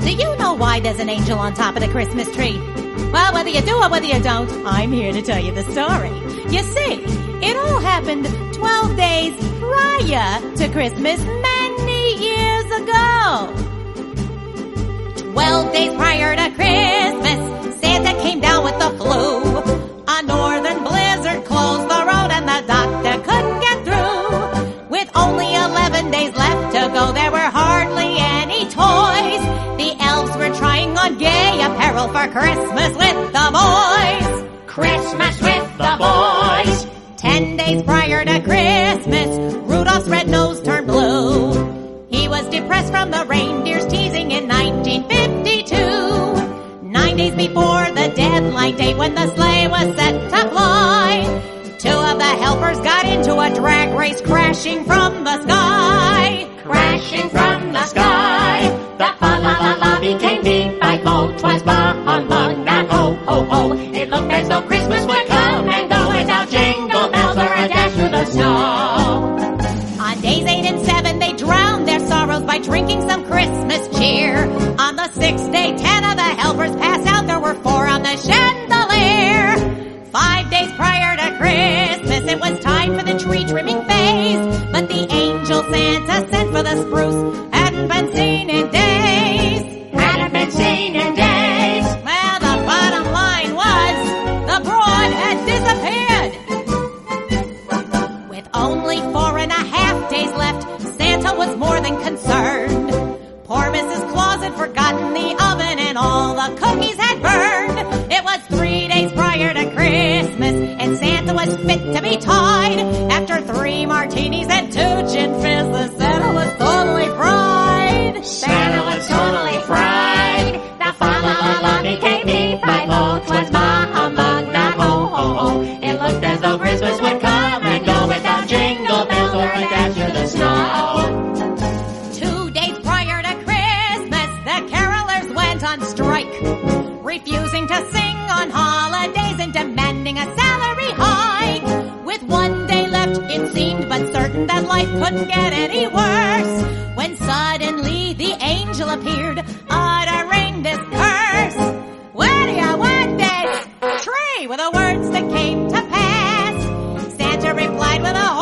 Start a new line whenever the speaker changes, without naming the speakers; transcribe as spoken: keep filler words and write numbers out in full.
Do you know why there's an angel on top of the Christmas tree? Well, whether you do or whether you don't, I'm here to tell you the story. You see, it all happened twelve days prior to Christmas many years ago. Twelve days prior to Christmas, Santa came down with the flu. A northern blizzard closed the road and the doctor couldn't get through. With only eleven days left to go, there were hardly any toys. The elves were trying on gay apparel for Christmas with the boys.
Christmas with the boys.
Ten days prior to Christmas, Rudolph's red nose turned blue. He was depressed from the reindeer's teasing in nineteen fifty-two. Nine days before the deadline date when the sleigh was set to fly, two of the helpers got into a drag race crashing from the sky.
Crashing from the sky. The fa-la-la-la became beep-by-bo. 'Twas bah-humbug, not ho-ho-ho. It looked as though Christmas would come and go without jingle bells or a dash through the snow.
On days eight and seven, they drowned their sorrows by drinking some Christmas cheer. On the sixth day, ten of the helpers passed out. There were four on the chandelier. Five days prior to Christmas, it was time for the tree trimming phase. But the angel Santa sent for the spruce hadn't been seen in days.
Hadn't been seen in days.
Well, the bottom line was the broad had disappeared. With only four and a half days left, Santa was more than concerned. Poor Missus Claus had forgotten the oven and all the cookies had burned. It was three days prior to Christmas and Santa was fit to be tied. After three martinis and two gin fizz, the Santa was totally fried.
Santa was totally fried. The fa-la-la-la became beep-by-bo. 'Twas bah-humbug, not ho-ho-ho. It looked as though Christmas would come and go without jingle bells or a dash through the snow.
Two days prior to Christmas, the carolers went on strike, refusing to sing on holidays and demanding a salary hike. With one day left, it seemed but certain that life couldn't get any worse, when suddenly the angel appeared, uttering this curse. Where do you want this tree? Were the words that came to pass. Santa replied with a